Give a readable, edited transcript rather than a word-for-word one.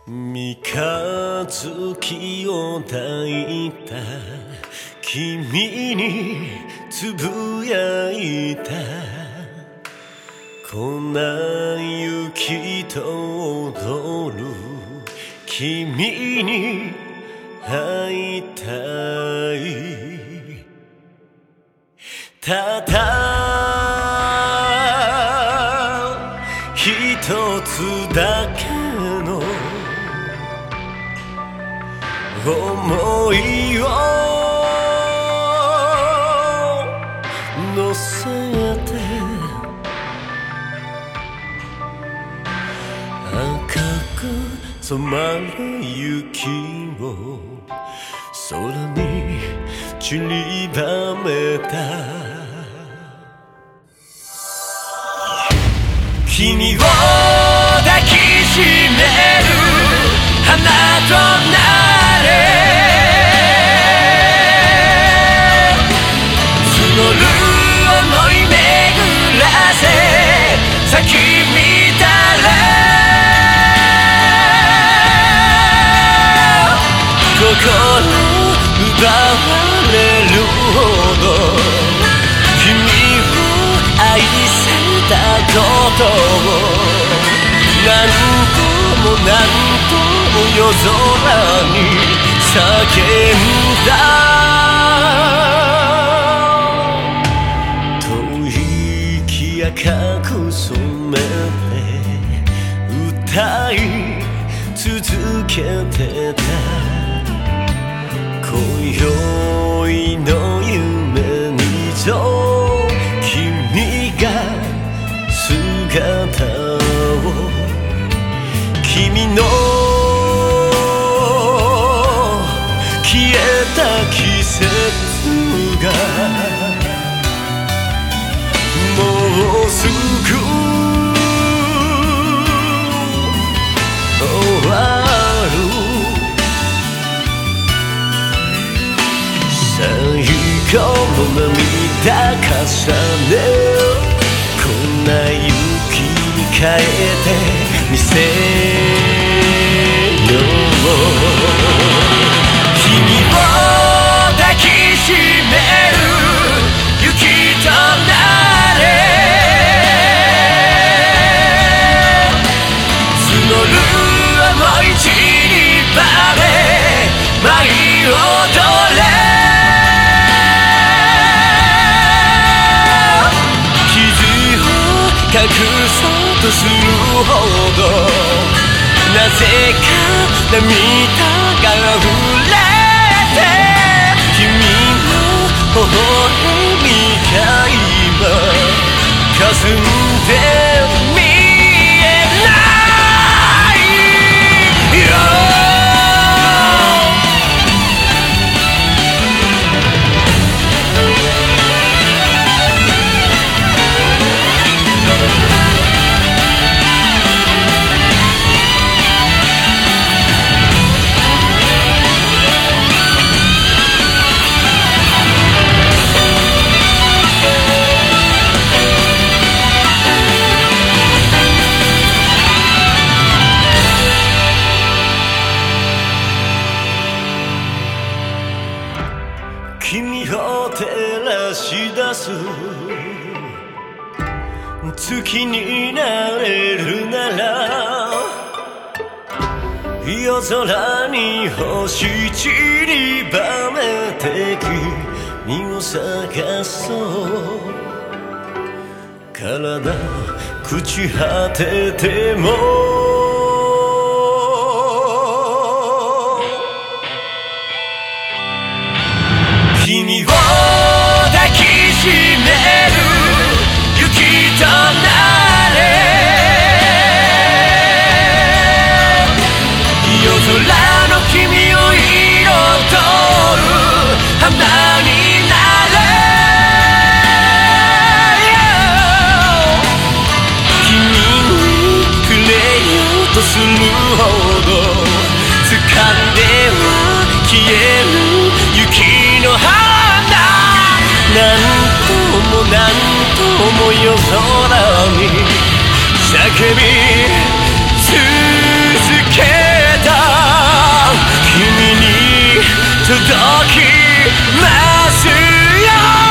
三日月を抱いた君につぶやいた。粉雪と踊る君に会いたい。ただ一つだけの想いを乗せて赤く染まる雪を空に散りばめた。君を抱きしめる花となれ。募る想い巡らせ咲き乱れ。心奪われるほど君を愛せたことを何度も何度も夜空に叫んだ。遠い息赤く染めて歌い続けてた。今宵の夢にぞ君が姿を。君の消えた季節がもうすぐ終わる。最後の涙重ね粉雪に変えてみせよう。君を抱きしめる雪となれ。募る想い散りばめ舞い踊れ。傷を隠そうとするほどなぜか涙が溢れて。君の微笑みが今霞んで見えないよ。君を照らし出す月になれるなら。夜空に星散りばめて君を探そう。体朽ち果てても君を抱きしめる雪となれ。夜空の君を彩る花になれ。君に触れようとするほど掴んでは消える雪の花。何度も何度も夜空に叫び続けてきますよ